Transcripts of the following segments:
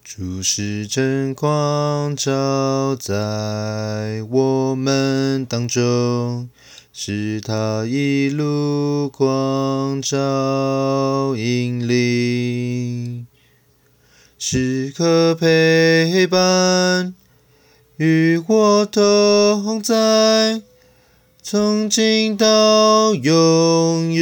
主是真光照在我们当中，使他一路光照引领，时刻陪伴与我同在，从今到永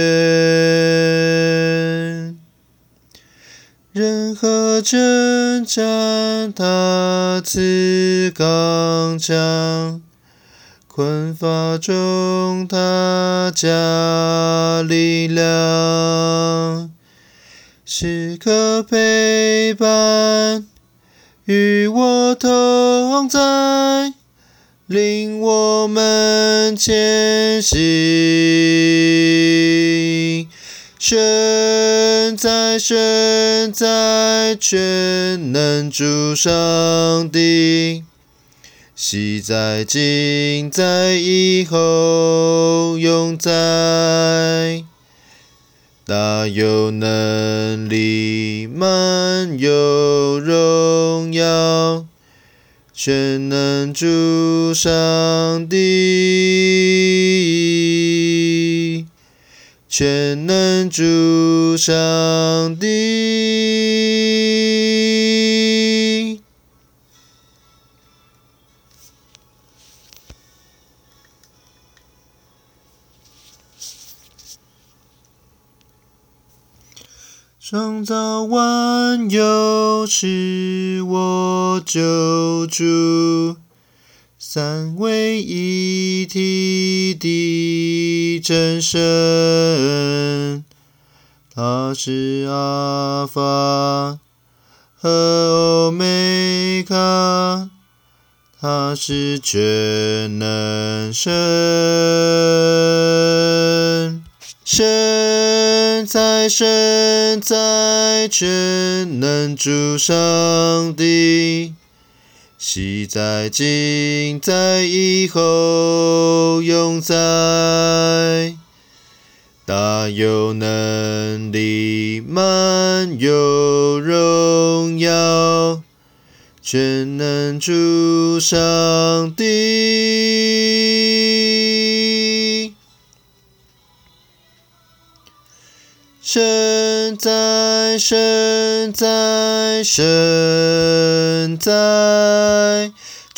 远。任何征战，他赐刚强，困乏中他加力量，时刻陪伴与我同在，领我们前行。神在，全能主上帝，昔在，今在，以后永在，大有能力，满有荣耀，全能主上帝，全能主上帝。创造万有是我救主，三位一体的真神，他是阿法和欧美嘎，他是全能神。神在，全能主上帝，昔在，今在，以后永在，大有能力，满有荣耀，全能主上帝。神在，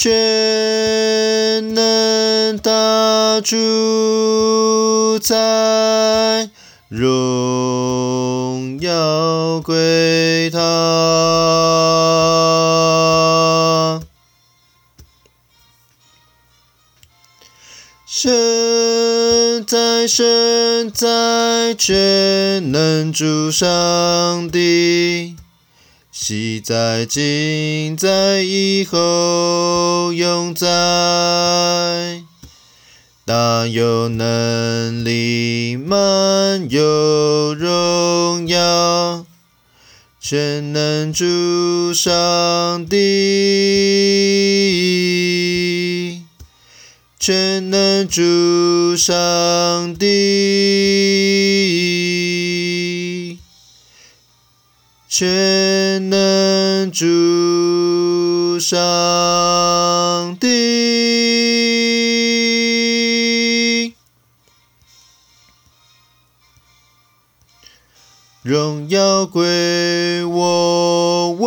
全能大主宰，荣耀归他。神在，全能主上帝，昔在，今在，以后永在，大有能力，满有荣耀，全能主上帝，全能主上帝，全能主上帝。荣耀归我